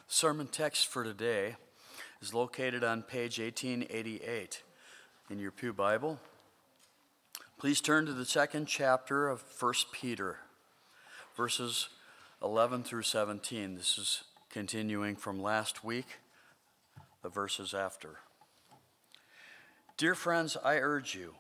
Sermon text for today is located on page 1888 in your Pew Bible. Please turn to the second chapter of 1 Peter, verses 11 through 17. This is continuing from last week, the verses after. Dear friends, I urge you,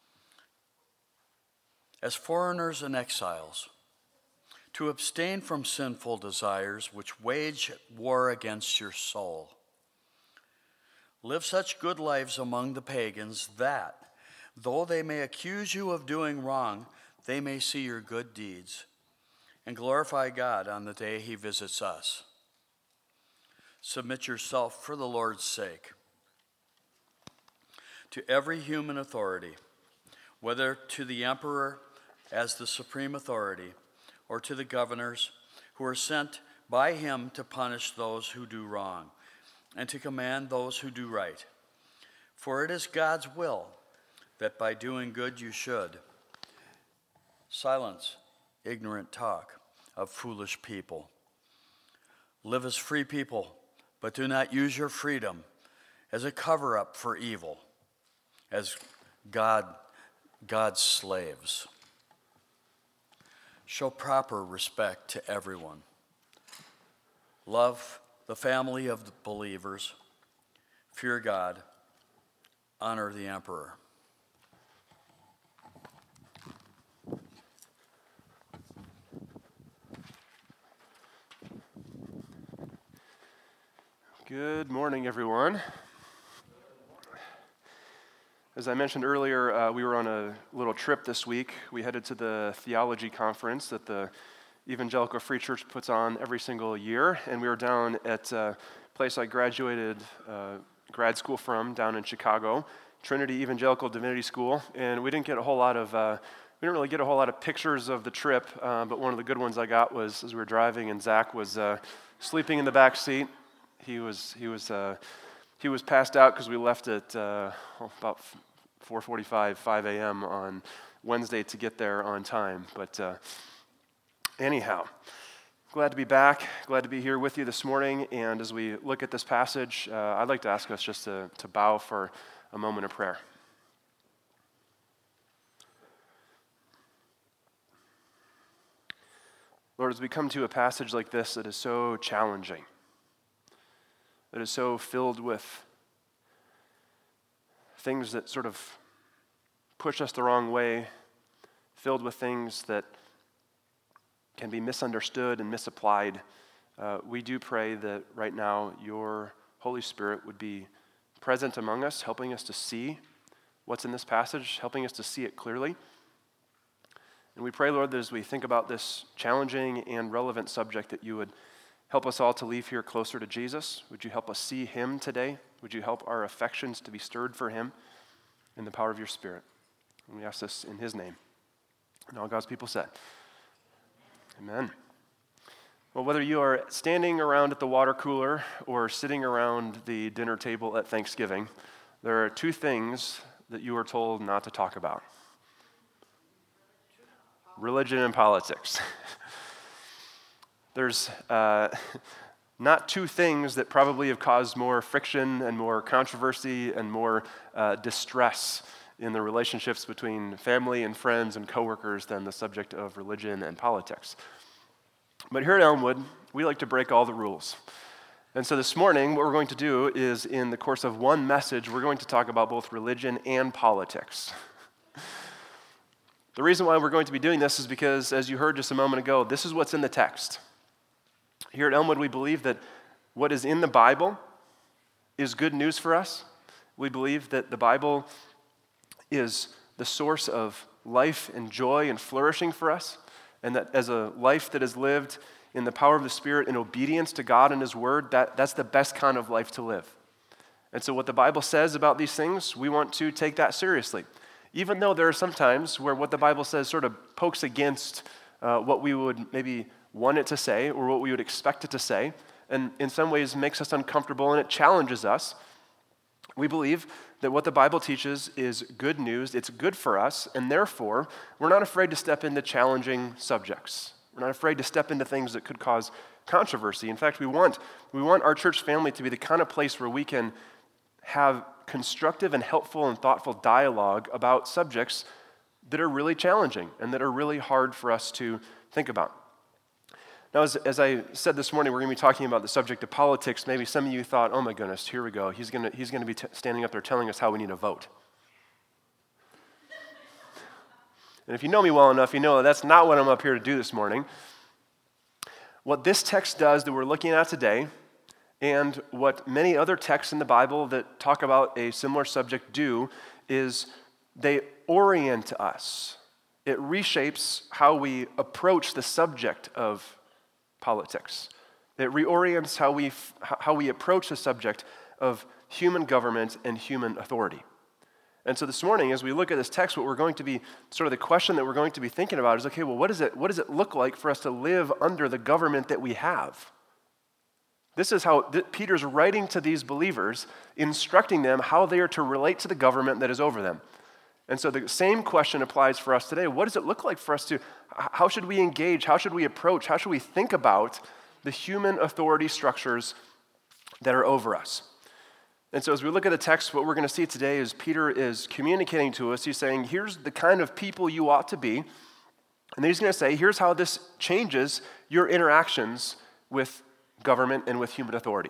as foreigners and exiles, to abstain from sinful desires which wage war against your soul. Live such good lives among the pagans that, though they may accuse you of doing wrong, they may see your good deeds and glorify God on the day he visits us. Submit yourself for the Lord's sake to every human authority, whether to the emperor as the supreme authority, or to the governors who are sent by him to punish those who do wrong and to command those who do right. For it is God's will that by doing good you should silence ignorant talk of foolish people. Live as free people, but do not use your freedom as a cover-up for evil, as God's slaves. Show proper respect to everyone. Love the family of the believers. Fear God. Honor the emperor. Good morning, everyone. As I mentioned earlier, we were on a little trip this week. We headed to the theology conference that the Evangelical Free Church puts on every single year, and we were down at a place I graduated grad school from down in Chicago, Trinity Evangelical Divinity School, and we didn't really get a whole lot of pictures of the trip, but one of the good ones I got was as we were driving, and Zach was sleeping in the back seat. He was passed out because we left at about 4:45, 5 a.m. on Wednesday to get there on time. But anyhow, glad to be back. Glad to be here with you this morning. And as we look at this passage, I'd like to ask us just to bow for a moment of prayer. Lord, as we come to a passage like this that is so challenging, that is so filled with things that sort of push us the wrong way, filled with things that can be misunderstood and misapplied, we do pray that right now your Holy Spirit would be present among us, helping us to see what's in this passage, helping us to see it clearly. And we pray, Lord, that as we think about this challenging and relevant subject, that you would help us all to leave here closer to Jesus. Would you help us see him today? Would you help our affections to be stirred for him in the power of your Spirit? And we ask this in his name. And all God's people said, amen. Well, whether you are standing around at the water cooler or sitting around the dinner table at Thanksgiving, there are two things that you are told not to talk about: religion and politics. There's not two things that probably have caused more friction and more controversy and more distress in the relationships between family and friends and coworkers than the subject of religion and politics. But here at Elmwood, we like to break all the rules. And so this morning, what we're going to do is, in the course of one message, we're going to talk about both religion and politics. The reason why we're going to be doing this is because, as you heard just a moment ago, this is what's in the text. Here at Elmwood, we believe that what is in the Bible is good news for us. We believe that the Bible is the source of life and joy and flourishing for us, and that as a life that is lived in the power of the Spirit in obedience to God and his word, that's the best kind of life to live. And so what the Bible says about these things, we want to take that seriously. Even though there are some times where what the Bible says sort of pokes against what we would maybe want it to say or what we would expect it to say, and in some ways makes us uncomfortable and it challenges us, we believe that what the Bible teaches is good news, it's good for us, and therefore we're not afraid to step into challenging subjects. We're not afraid to step into things that could cause controversy. In fact, we want our church family to be the kind of place where we can have constructive and helpful and thoughtful dialogue about subjects that are really challenging and that are really hard for us to think about. Now, as I said this morning, we're going to be talking about the subject of politics. Maybe some of you thought, oh my goodness, here we go. He's going to be standing up there telling us how we need to vote. And if you know me well enough, you know that's not what I'm up here to do this morning. What this text does that we're looking at today, and what many other texts in the Bible that talk about a similar subject do, is they orient us. It reshapes how we approach the subject of politics. It reorients how we approach the subject of human government and human authority. And so this morning, as we look at this text, what we're going to be, sort of the question that we're going to be thinking about is, okay, well, what does it look like for us to live under the government that we have? This is how Peter's writing to these believers, instructing them how they are to relate to the government that is over them. And so the same question applies for us today. What does it look like for us how should we engage, how should we approach, how should we think about the human authority structures that are over us? And so as we look at the text, what we're going to see today is Peter is communicating to us. He's saying, here's the kind of people you ought to be. And then he's going to say, here's how this changes your interactions with government and with human authority.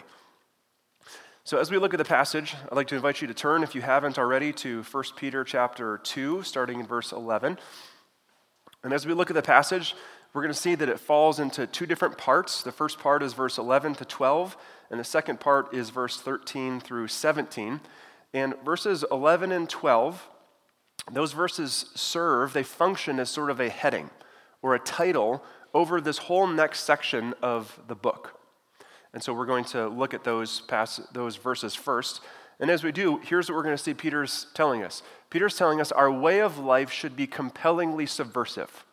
So as we look at the passage, I'd like to invite you to turn, if you haven't already, to 1 Peter chapter 2, starting in verse 11. And as we look at the passage, we're going to see that it falls into two different parts. The first part is verse 11 to 12, and the second part is verse 13 through 17. And verses 11 and 12, those verses they function as sort of a heading or a title over this whole next section of the book. And so we're going to look at those verses first. And as we do, here's what we're going to see Peter's telling us. Peter's telling us our way of life should be compellingly subversive.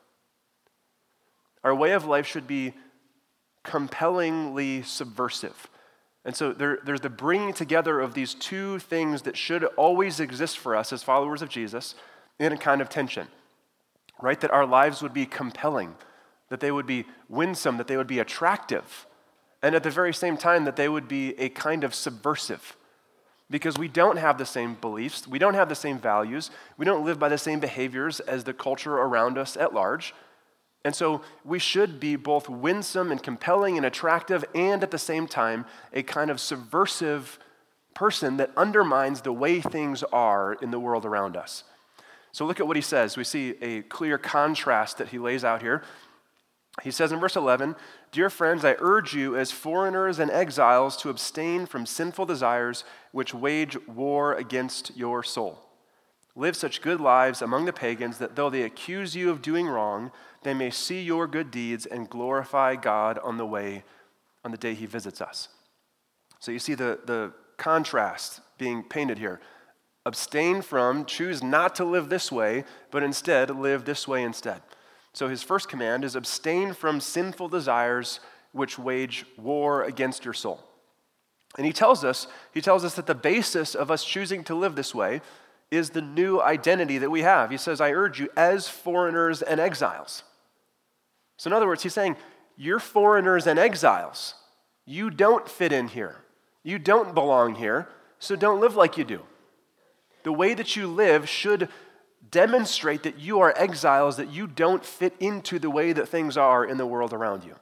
Our way of life should be compellingly subversive. And so there's the bringing together of these two things that should always exist for us as followers of Jesus in a kind of tension, right? That our lives would be compelling, that they would be winsome, that they would be attractive, and at the very same time that they would be a kind of subversive. Because we don't have the same beliefs, we don't have the same values, we don't live by the same behaviors as the culture around us at large. And so we should be both winsome and compelling and attractive and at the same time a kind of subversive person that undermines the way things are in the world around us. So look at what he says. We see a clear contrast that he lays out here. He says in verse 11, "Dear friends, I urge you as foreigners and exiles to abstain from sinful desires which wage war against your soul. Live such good lives among the pagans that though they accuse you of doing wrong, they may see your good deeds and glorify God on the day he visits us." So you see the contrast being painted here. Abstain from, choose not to live this way, but instead live this way instead. So his first command is abstain from sinful desires which wage war against your soul. And he tells us that the basis of us choosing to live this way is the new identity that we have. He says, I urge you as foreigners and exiles. So in other words, he's saying, you're foreigners and exiles. You don't fit in here. You don't belong here, so don't live like you do. The way that you live should demonstrate that you are exiles, that you don't fit into the way that things are in the world around you.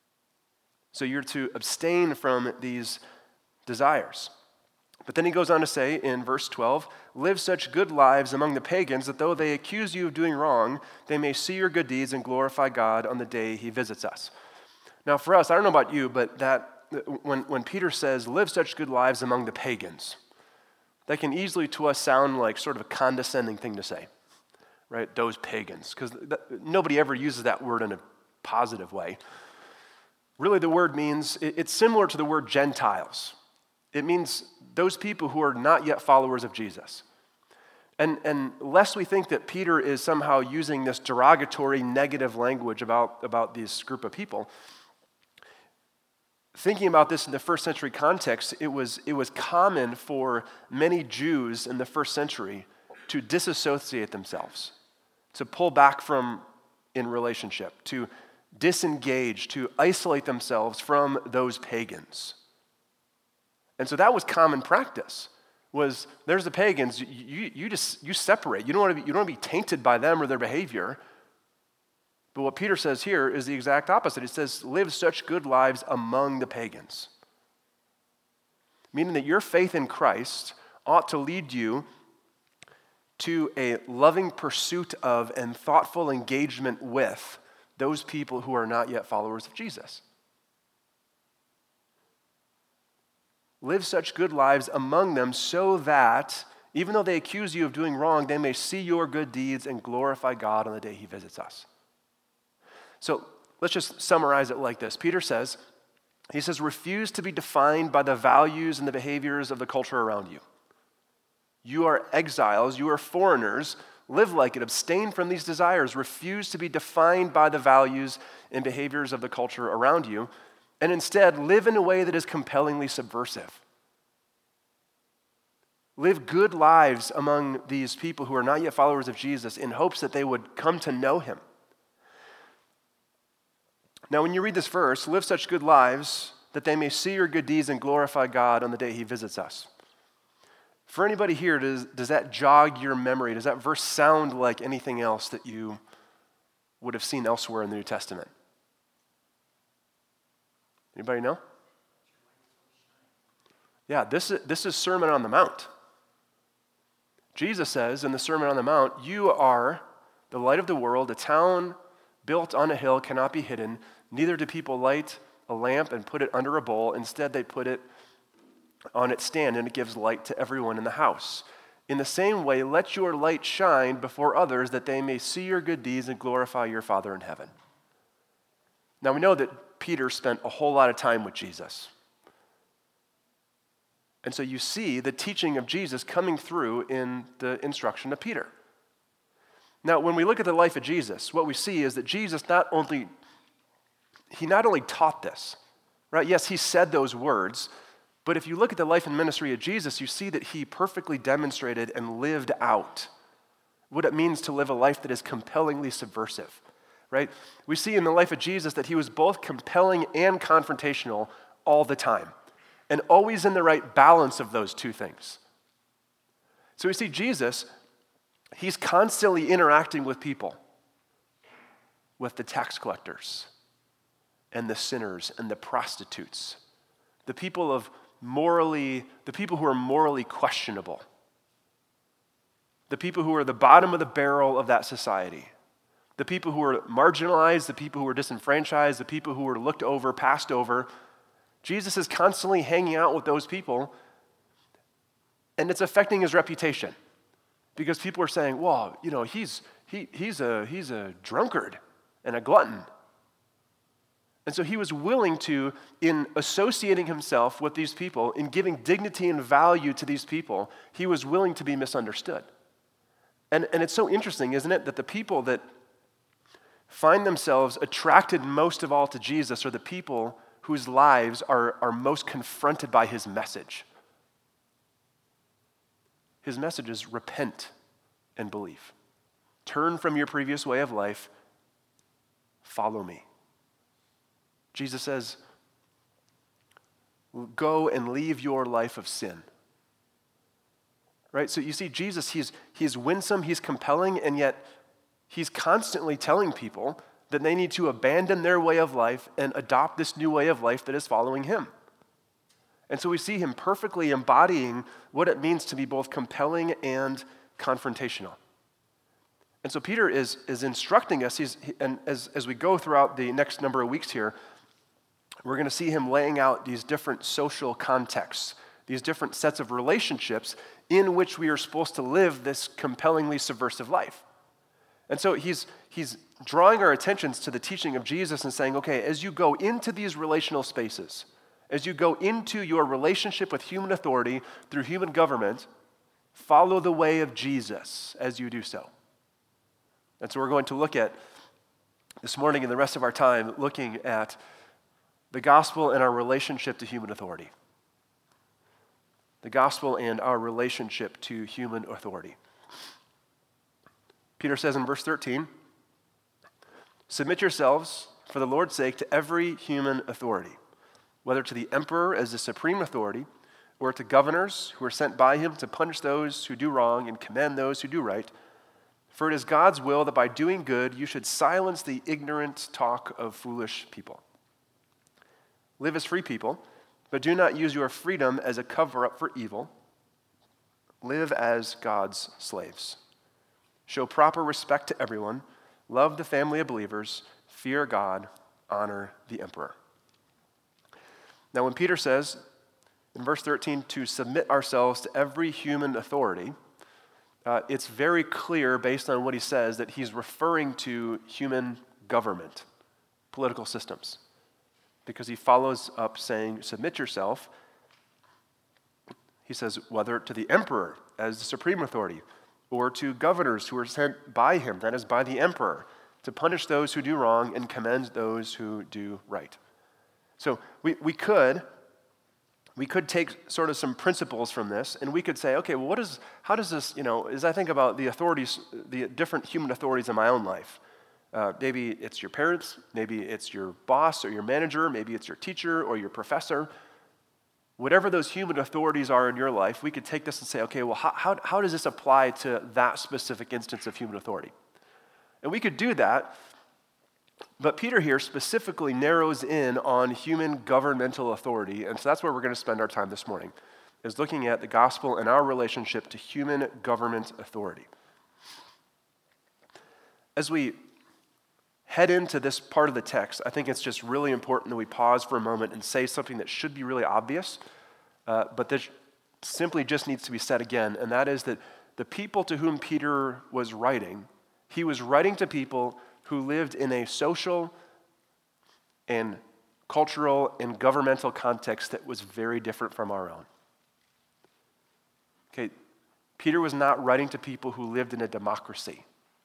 So you're to abstain from these desires. But then he goes on to say in verse 12, live such good lives among the pagans that though they accuse you of doing wrong, they may see your good deeds and glorify God on the day he visits us. Now for us, I don't know about you, but when Peter says, live such good lives among the pagans, that can easily to us sound like sort of a condescending thing to say, right? Those pagans, because nobody ever uses that word in a positive way. Really the word means, it's similar to the word Gentiles. It means those people who are not yet followers of Jesus. And lest we think that Peter is somehow using this derogatory, negative language about this group of people, thinking about this in the first century context, it was common for many Jews in the first century to disassociate themselves, to pull back from in relationship, to disengage, to isolate themselves from those pagans. And so that was common practice. Was there's the pagans, you separate. You don't want to be tainted by them or their behavior. But what Peter says here is the exact opposite. It says, live such good lives among the pagans. Meaning that your faith in Christ ought to lead you to a loving pursuit of and thoughtful engagement with those people who are not yet followers of Jesus. Live such good lives among them so that, even though they accuse you of doing wrong, they may see your good deeds and glorify God on the day he visits us. So let's just summarize it like this. Peter says, refuse to be defined by the values and the behaviors of the culture around you. You are exiles, you are foreigners. Live like it, abstain from these desires. Refuse to be defined by the values and behaviors of the culture around you. And instead, live in a way that is compellingly subversive. Live good lives among these people who are not yet followers of Jesus in hopes that they would come to know him. Now, when you read this verse, live such good lives that they may see your good deeds and glorify God on the day he visits us. For anybody here, does that jog your memory? Does that verse sound like anything else that you would have seen elsewhere in the New Testament? Anybody know? Yeah, this is Sermon on the Mount. Jesus says in the Sermon on the Mount, you are the light of the world. A town built on a hill cannot be hidden. Neither do people light a lamp and put it under a bowl. Instead, they put it on its stand, and it gives light to everyone in the house. In the same way, let your light shine before others, that they may see your good deeds and glorify your Father in heaven. Now, we know that Peter spent a whole lot of time with Jesus. And so you see the teaching of Jesus coming through in the instruction of Peter. Now, when we look at the life of Jesus, what we see is that Jesus not only taught this, right? Yes, he said those words, but if you look at the life and ministry of Jesus, you see that he perfectly demonstrated and lived out what it means to live a life that is compellingly subversive, right? We see in the life of Jesus that he was both compelling and confrontational all the time, and always in the right balance of those two things. So we see Jesus, he's constantly interacting with people, with the tax collectors and the sinners and the prostitutes, the people who are morally questionable, the people who are the bottom of the barrel of that society, the people who are marginalized, the people who are disenfranchised, the people who are looked over, passed over. Jesus is constantly hanging out with those people, and it's affecting his reputation because people are saying, well, he's a drunkard and a glutton. And so he was willing to, in associating himself with these people, in giving dignity and value to these people, he was willing to be misunderstood. And it's so interesting, isn't it, that the people that find themselves attracted most of all to Jesus are the people whose lives are most confronted by his message. His message is repent and believe. Turn from your previous way of life, follow me. Jesus says, go and leave your life of sin. Right? So you see, Jesus, he's winsome, he's compelling, and yet he's constantly telling people that they need to abandon their way of life and adopt this new way of life that is following him. And so we see him perfectly embodying what it means to be both compelling and confrontational. And so Peter is instructing us, and as we go throughout the next number of weeks here, we're going to see him laying out these different social contexts, these different sets of relationships in which we are supposed to live this compellingly subversive life. And so he's drawing our attentions to the teaching of Jesus and saying, okay, as you go into these relational spaces, as you go into your relationship with human authority through human government, follow the way of Jesus as you do so. And so we're going to look at, this morning and the rest of our time, looking at the gospel and our relationship to human authority. The gospel and our relationship to human authority. Peter says in verse 13, submit yourselves for the Lord's sake to every human authority, whether to the emperor as the supreme authority, or to governors who are sent by him to punish those who do wrong and commend those who do right. For it is God's will that by doing good you should silence the ignorant talk of foolish people. Live as free people, but do not use your freedom as a cover-up for evil. Live as God's slaves. Show proper respect to everyone. Love the family of believers. Fear God. Honor the emperor. Now, when Peter says in verse 13 to submit ourselves to every human authority, it's very clear based on what he says that he's referring to human government, political systems, because he follows up saying, submit yourself. He says, whether to the emperor as the supreme authority, or to governors who are sent by him, that is, by the emperor, to punish those who do wrong and commend those who do right. So we could take sort of some principles from this, and we could say, okay, well, how does this, as I think about the authorities, the different human authorities in my own life, maybe it's your parents, maybe it's your boss or your manager, maybe it's your teacher or your professor. Whatever those human authorities are in your life, we could take this and say, okay, well, how does this apply to that specific instance of human authority? And we could do that, but Peter here specifically narrows in on human governmental authority, and so that's where we're going to spend our time this morning, is looking at the gospel and our relationship to human government authority. As we head into this part of the text, I think it's just really important that we pause for a moment and say something that should be really obvious, but that simply just needs to be said again, and that is that the people to whom Peter was writing, he was writing to people who lived in a social and cultural and governmental context that was very different from our own. Okay, Peter was not writing to people who lived in a democracy.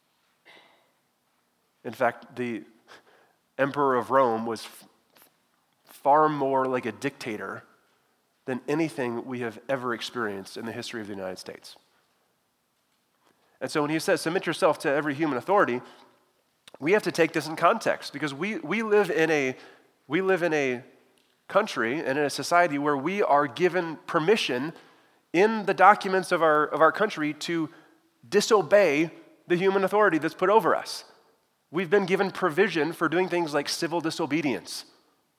In fact, the emperor of Rome was far more like a dictator than anything we have ever experienced in the history of the United States. And so when he says, submit yourself to every human authority, we have to take this in context, because we live in a country and in a society where we are given permission in the documents of our country to disobey the human authority that's put over us. We've been given provision for doing things like civil disobedience.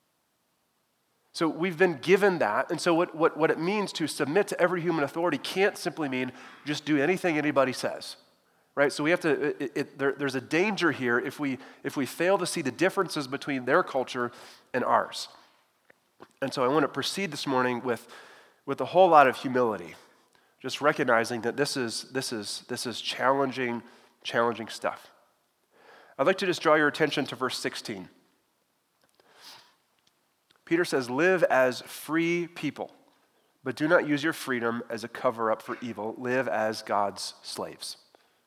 So we've been given that, and so what it means to submit to every human authority can't simply mean just do anything anybody says, right? So we have to. There's a danger here if we fail to see the differences between their culture and ours. And so I want to proceed this morning with a whole lot of humility, just recognizing that this is challenging stuff. I'd like to just draw your attention to verse 16. Peter says, live as free people, but do not use your freedom as a cover-up for evil. Live as God's slaves.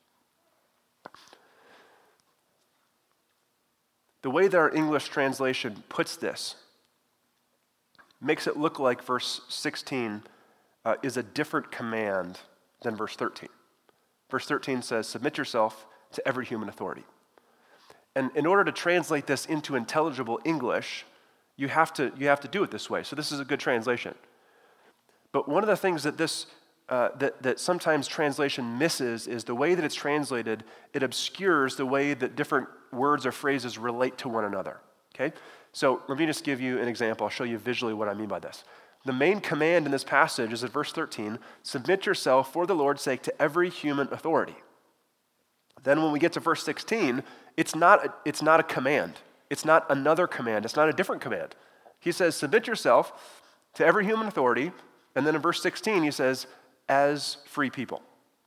The way that our English translation puts this makes it look like verse 16 is a different command than verse 13. Verse 13 says, submit yourself to every human authority. And in order to translate this into intelligible English, you have to do it this way. So this is a good translation. But one of the things that that sometimes translation misses is the way that it's translated, it obscures the way that different words or phrases relate to one another. Okay? So let me just give you an example. I'll show you visually what I mean by this. The main command in this passage is at verse 13, submit yourself for the Lord's sake to every human authority. Then when we get to verse 16, it's not a command. It's not another command. It's not a different command. He says, submit yourself to every human authority. And then in verse 16, he says, as free people.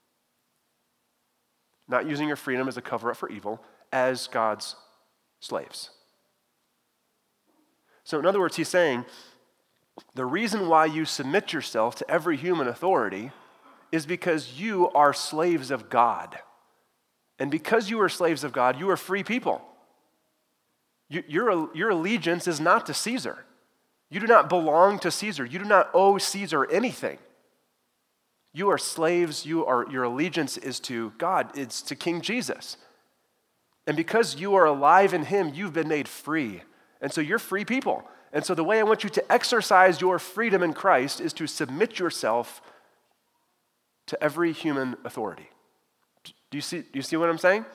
Not using your freedom as a cover-up for evil, as God's slaves. So in other words, he's saying, the reason why you submit yourself to every human authority is because you are slaves of God. And because you are slaves of God, you are free people. Your allegiance is not to Caesar. You do not belong to Caesar. You do not owe Caesar anything. You are slaves. Your allegiance is to God. It's to King Jesus. And because you are alive in him, you've been made free. And so you're free people. And so the way I want you to exercise your freedom in Christ is to submit yourself to every human authority. Do you see what I'm saying?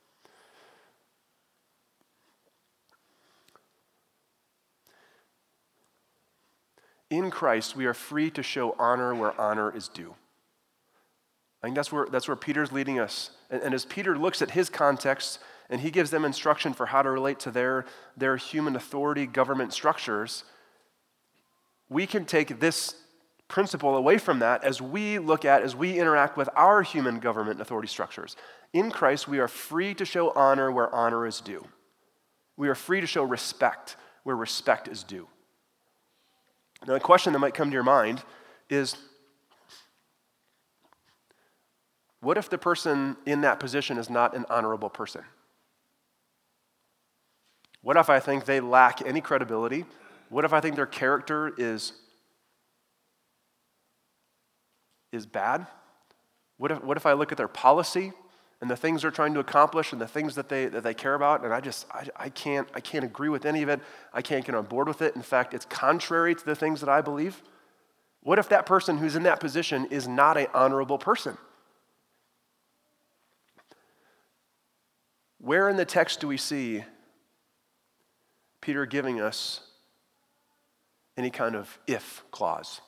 In Christ, we are free to show honor where honor is due. I think that's where Peter's leading us. And as Peter looks at his context and he gives them instruction for how to relate to their human authority government structures, we can take this principle away from that as we interact with our human government authority structures. In Christ, we are free to show honor where honor is due. We are free to show respect where respect is due. Now, a question that might come to your mind is, what if the person in that position is not an honorable person? What if I think they lack any credibility? What if I think their character is bad? What if I look at their policy and the things they're trying to accomplish and the things that they care about, and I can't agree with any of it. I can't get on board with it. In fact, it's contrary to the things that I believe. What if that person who's in that position is not an honorable person? Where in the text do we see Peter giving us any kind of if clause?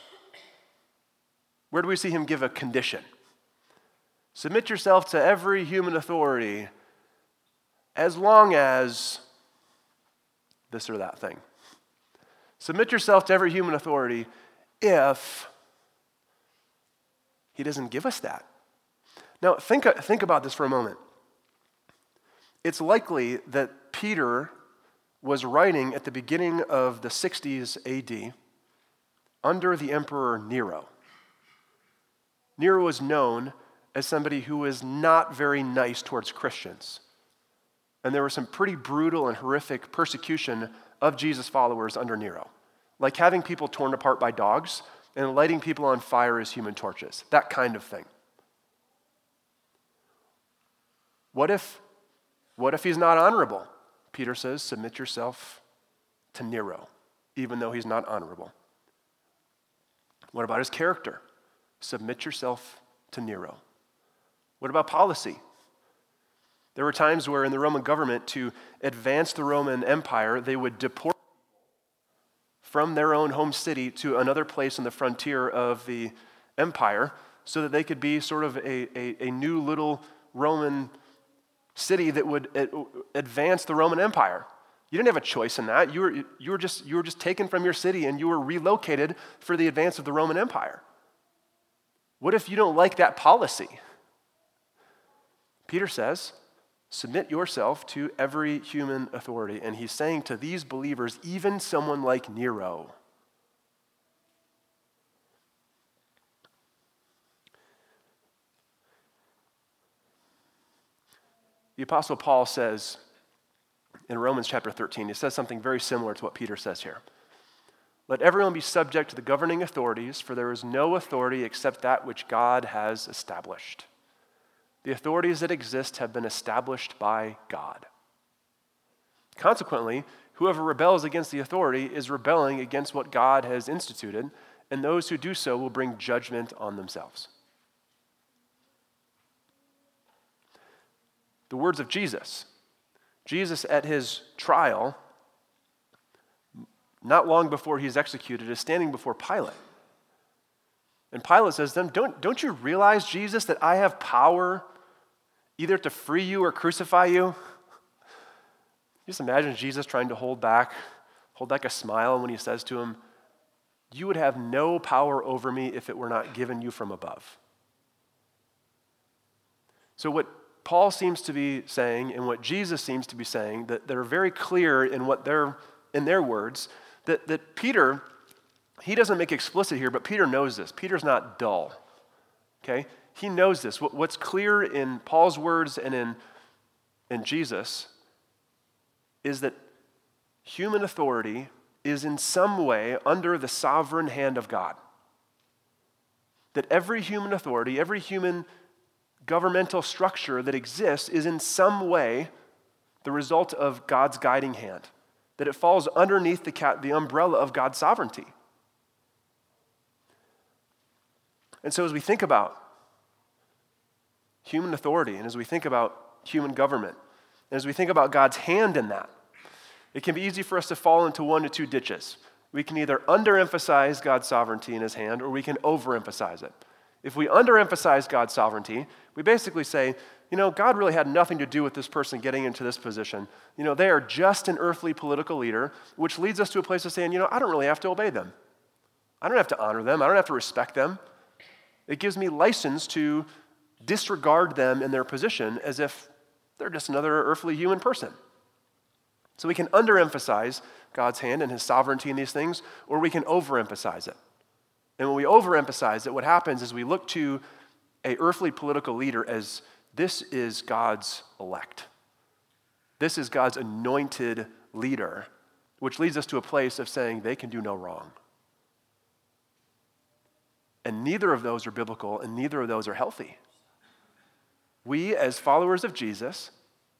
Where do we see him give a condition? Submit yourself to every human authority as long as this or that thing. Submit yourself to every human authority if he doesn't give us that. Now, think about this for a moment. It's likely that Peter was writing at the beginning of the 60s AD under the Emperor Nero. Nero was known as somebody who was not very nice towards Christians. And there was some pretty brutal and horrific persecution of Jesus' followers under Nero, like having people torn apart by dogs and lighting people on fire as human torches, that kind of thing. What if he's not honorable? Peter says, submit yourself to Nero, even though he's not honorable. What about his character? Submit yourself to Nero. What about policy? There were times where in the Roman government, to advance the Roman Empire, they would deport from their own home city to another place on the frontier of the empire so that they could be sort of a new little Roman city that would advance the Roman Empire. You didn't have a choice in that. You were just taken from your city and you were relocated for the advance of the Roman Empire. What if you don't like that policy? Peter says, submit yourself to every human authority. And he's saying to these believers, even someone like Nero. The Apostle Paul says in Romans chapter 13, he says something very similar to what Peter says here. Let everyone be subject to the governing authorities, for there is no authority except that which God has established. The authorities that exist have been established by God. Consequently, whoever rebels against the authority is rebelling against what God has instituted, and those who do so will bring judgment on themselves. The words of Jesus. Jesus at his trial, not long before he's executed, is standing before Pilate. And Pilate says to them, don't you realize, Jesus, that I have power either to free you or crucify you? Just imagine Jesus trying to hold back a smile when he says to him, you would have no power over me if it were not given you from above. So what Paul seems to be saying and what Jesus seems to be saying, that they're very clear in their words, that Peter, he doesn't make explicit here, but Peter knows this. Peter's not dull, okay? He knows this. What's clear in Paul's words and in Jesus is that human authority is in some way under the sovereign hand of God. That every human authority, every human governmental structure that exists is in some way the result of God's guiding hand, that it falls underneath the umbrella of God's sovereignty. And so as we think about human authority, and as we think about human government, and as we think about God's hand in that, it can be easy for us to fall into one of two ditches. We can either underemphasize God's sovereignty in his hand, or we can overemphasize it. If we underemphasize God's sovereignty, we basically say, God really had nothing to do with this person getting into this position. They are just an earthly political leader, which leads us to a place of saying, I don't really have to obey them. I don't have to honor them. I don't have to respect them. It gives me license to disregard them in their position as if they're just another earthly human person. So we can underemphasize God's hand and his sovereignty in these things, or we can overemphasize it. And when we overemphasize it, what happens is we look to an earthly political leader as this is God's elect. This is God's anointed leader, which leads us to a place of saying they can do no wrong. And neither of those are biblical, and neither of those are healthy. We, as followers of Jesus,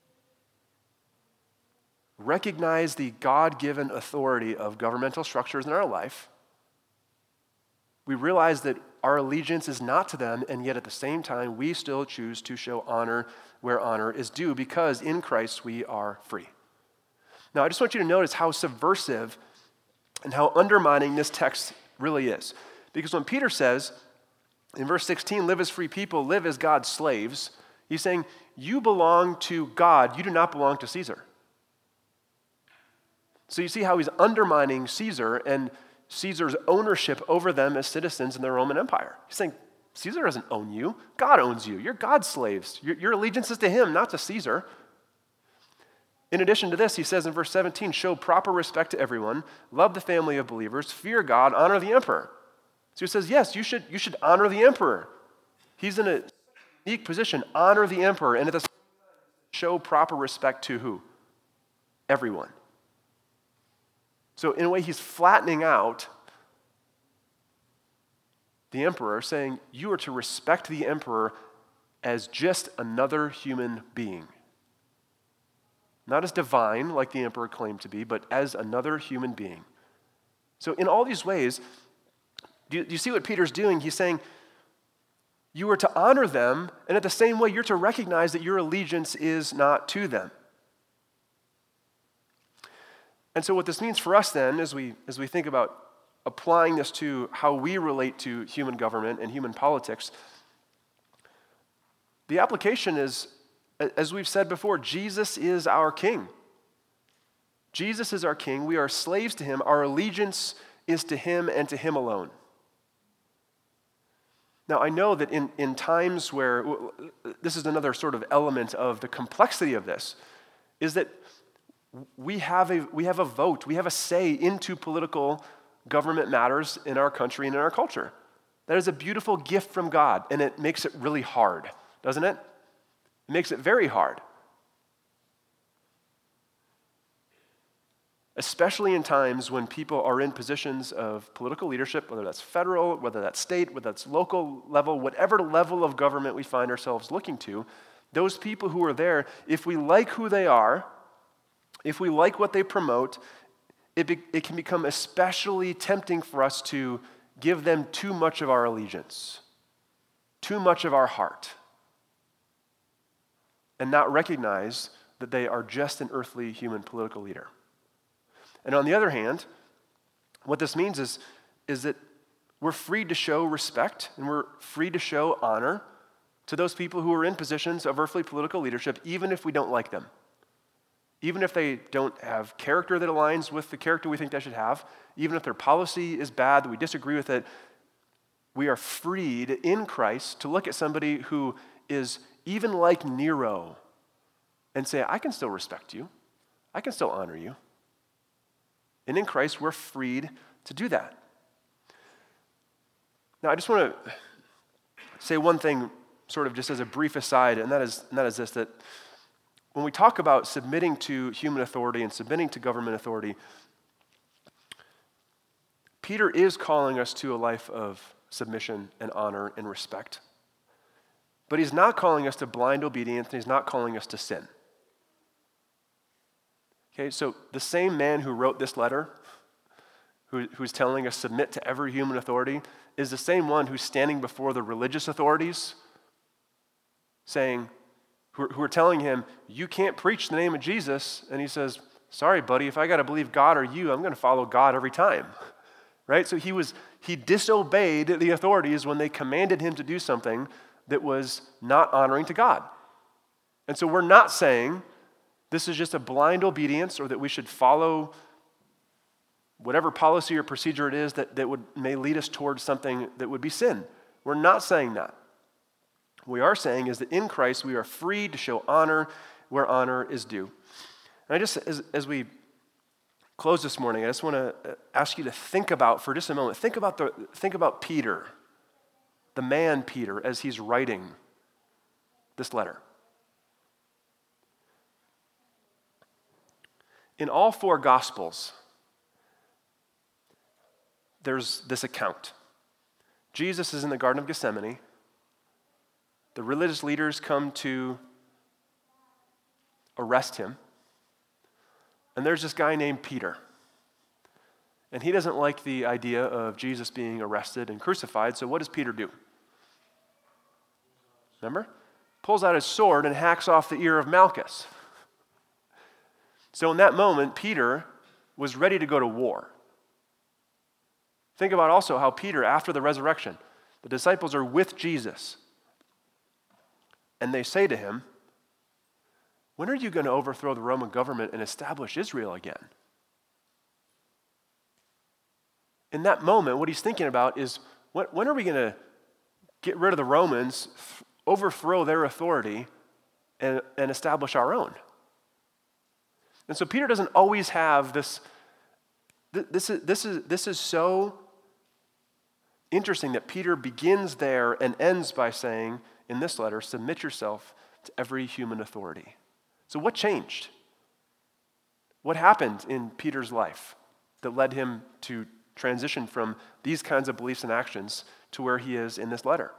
recognize the God-given authority of governmental structures in our life. We realize that our allegiance is not to them, and yet at the same time, we still choose to show honor where honor is due, because in Christ we are free. Now, I just want you to notice how subversive and how undermining this text really is. Because when Peter says, in verse 16, live as free people, live as God's slaves, he's saying, you belong to God, you do not belong to Caesar. So you see how he's undermining Caesar and Caesar's ownership over them as citizens in the Roman Empire. He's saying, Caesar doesn't own you. God owns you. You're God's slaves. Your allegiance is to him, not to Caesar. In addition to this, he says in verse 17, show proper respect to everyone, love the family of believers, fear God, honor the emperor. So he says, yes, you should honor the emperor. He's in a unique position. Honor the emperor, and at the same time, show proper respect to who? Everyone. So in a way, he's flattening out the emperor, saying you are to respect the emperor as just another human being. Not as divine, like the emperor claimed to be, but as another human being. So in all these ways, do you see what Peter's doing? He's saying you are to honor them, and at the same way, you're to recognize that your allegiance is not to them. And so what this means for us then, as we think about applying this to how we relate to human government and human politics, the application is, as we've said before, Jesus is our king. Jesus is our king. We are slaves to him. Our allegiance is to him and to him alone. Now, I know that in times where, this is another sort of element of the complexity of this, is that we have a vote, we have a say into political government matters in our country and in our culture. That is a beautiful gift from God, and it makes it really hard, doesn't it? It makes it very hard. Especially in times when people are in positions of political leadership, whether that's federal, whether that's state, whether that's local level, whatever level of government we find ourselves looking to, those people who are there, if we like who they are, if we like what they promote, it can become especially tempting for us to give them too much of our allegiance, too much of our heart, and not recognize that they are just an earthly human political leader. And on the other hand, what this means is that we're free to show respect and we're free to show honor to those people who are in positions of earthly political leadership, even if we don't like them. Even if they don't have character that aligns with the character we think they should have, even if their policy is bad, that we disagree with it, we are freed in Christ to look at somebody who is even like Nero and say, I can still respect you. I can still honor you. And in Christ, we're freed to do that. Now, I just want to say one thing sort of just as a brief aside, and that is this, that when we talk about submitting to human authority and submitting to government authority, Peter is calling us to a life of submission and honor and respect. But he's not calling us to blind obedience, and he's not calling us to sin. Okay, so the same man who wrote this letter, who's telling us submit to every human authority, is the same one who's standing before the religious authorities saying, who are telling him, you can't preach the name of Jesus. And he says, sorry, buddy, if I got to believe God or you, I'm going to follow God every time. Right? So he disobeyed the authorities when they commanded him to do something that was not honoring to God. And so we're not saying this is just a blind obedience or that we should follow whatever policy or procedure it is that may lead us towards something that would be sin. We're not saying that. What we are saying is that in Christ we are free to show honor where honor is due. And I just, as we close this morning, I just want to ask you to think about, for just a moment, think about Peter, the man Peter, as he's writing this letter. In all four Gospels, there's this account. Jesus is in the Garden of Gethsemane. The religious leaders come to arrest him. And there's this guy named Peter. And he doesn't like the idea of Jesus being arrested and crucified, so what does Peter do? Remember? Pulls out his sword and hacks off the ear of Malchus. So in that moment, Peter was ready to go to war. Think about also how Peter, after the resurrection, the disciples are with Jesus. And they say to him, when are you going to overthrow the Roman government and establish Israel again? In that moment, what he's thinking about is, when are we going to get rid of the Romans, overthrow their authority, and establish our own? And so Peter doesn't always have this. This is so interesting that Peter begins there and ends by saying in this letter, submit yourself to every human authority. So what changed? What happened in Peter's life that led him to transition from these kinds of beliefs and actions to where he is in this letter?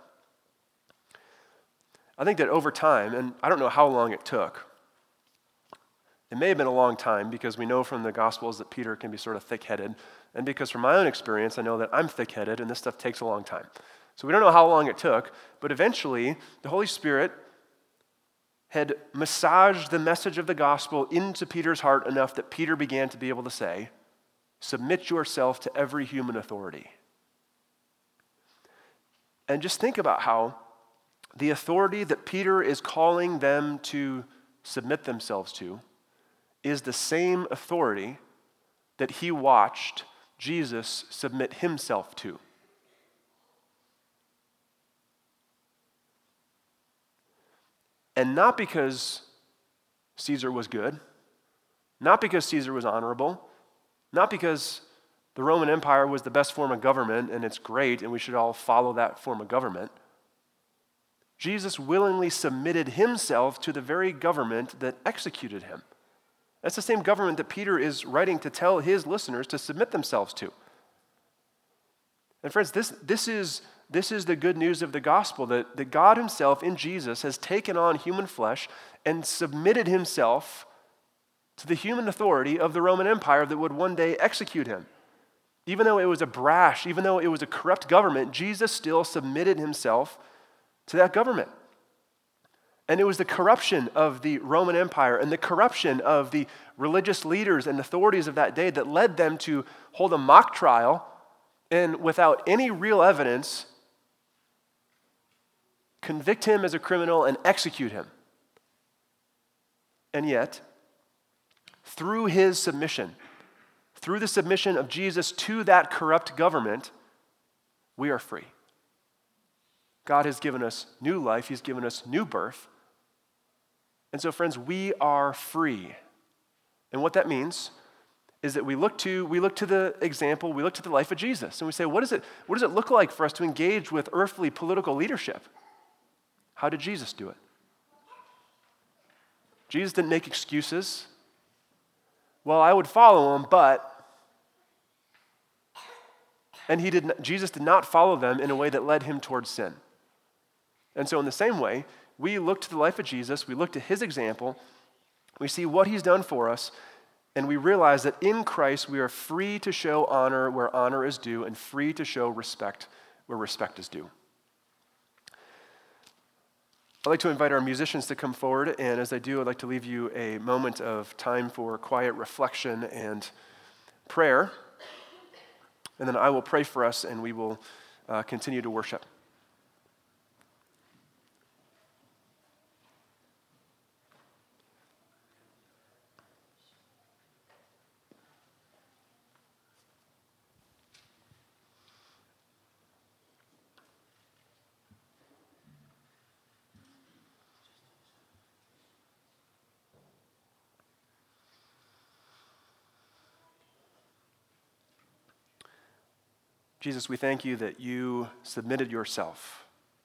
I think that over time, and I don't know how long it took, it may have been a long time because we know from the Gospels that Peter can be sort of thick-headed, and because from my own experience, I know that I'm thick-headed and this stuff takes a long time. So we don't know how long it took, but eventually the Holy Spirit had massaged the message of the gospel into Peter's heart enough that Peter began to be able to say, submit yourself to every human authority. And just think about how the authority that Peter is calling them to submit themselves to is the same authority that he watched Jesus submit himself to. And not because Caesar was good, not because Caesar was honorable, not because the Roman Empire was the best form of government and it's great and we should all follow that form of government. Jesus willingly submitted himself to the very government that executed him. That's the same government that Peter is writing to tell his listeners to submit themselves to. And friends, this is the good news of the gospel, that God himself in Jesus has taken on human flesh and submitted himself to the human authority of the Roman Empire that would one day execute him. Even though it was a brash, even though it was a corrupt government, Jesus still submitted himself to that government. And it was the corruption of the Roman Empire and the corruption of the religious leaders and authorities of that day that led them to hold a mock trial and without any real evidence, convict him as a criminal and execute him. And yet, through his submission, through the submission of Jesus to that corrupt government, we are free. God has given us new life. He's given us new birth. And so, friends, we are free. And what that means is that we look to the example, we look to the life of Jesus, and we say, what does it look like for us to engage with earthly political leadership? How did Jesus do it? Jesus didn't make excuses. Well, I would follow him, but... And Jesus did not follow them in a way that led him towards sin. And so in the same way, we look to the life of Jesus, we look to his example, we see what he's done for us, and we realize that in Christ we are free to show honor where honor is due and free to show respect where respect is due. I'd like to invite our musicians to come forward, and as I do, I'd like to leave you a moment of time for quiet reflection and prayer. And then I will pray for us, and we will continue to worship. Jesus, we thank you that you submitted yourself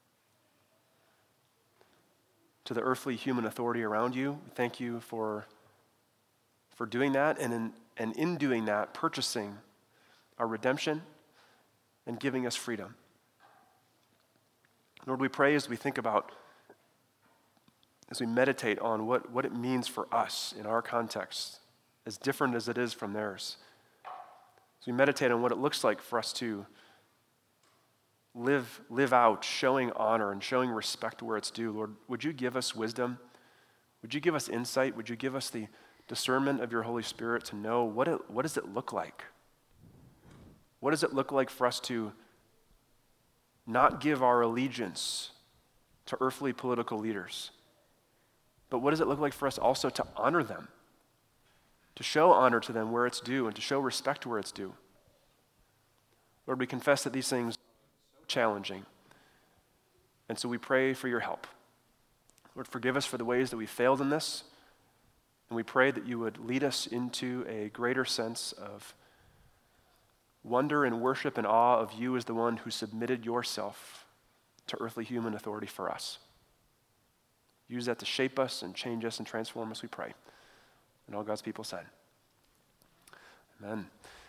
to the earthly human authority around you. We thank you for doing that, and in doing that, purchasing our redemption and giving us freedom. Lord, we pray as we think about, as we meditate on what it means for us in our context, as different as it is from theirs. As we meditate on what it looks like for us to live out showing honor and showing respect where it's due, Lord, would you give us wisdom? Would you give us insight? Would you give us the discernment of your Holy Spirit to know what does it look like? What does it look like for us to not give our allegiance to earthly political leaders? But what does it look like for us also to honor them? To show honor to them where it's due and to show respect where it's due. Lord, we confess that these things are so challenging. And so we pray for your help. Lord, forgive us for the ways that we failed in this. And we pray that you would lead us into a greater sense of wonder and worship and awe of you as the one who submitted yourself to earthly human authority for us. Use that to shape us and change us and transform us, we pray. And all God's people said, amen.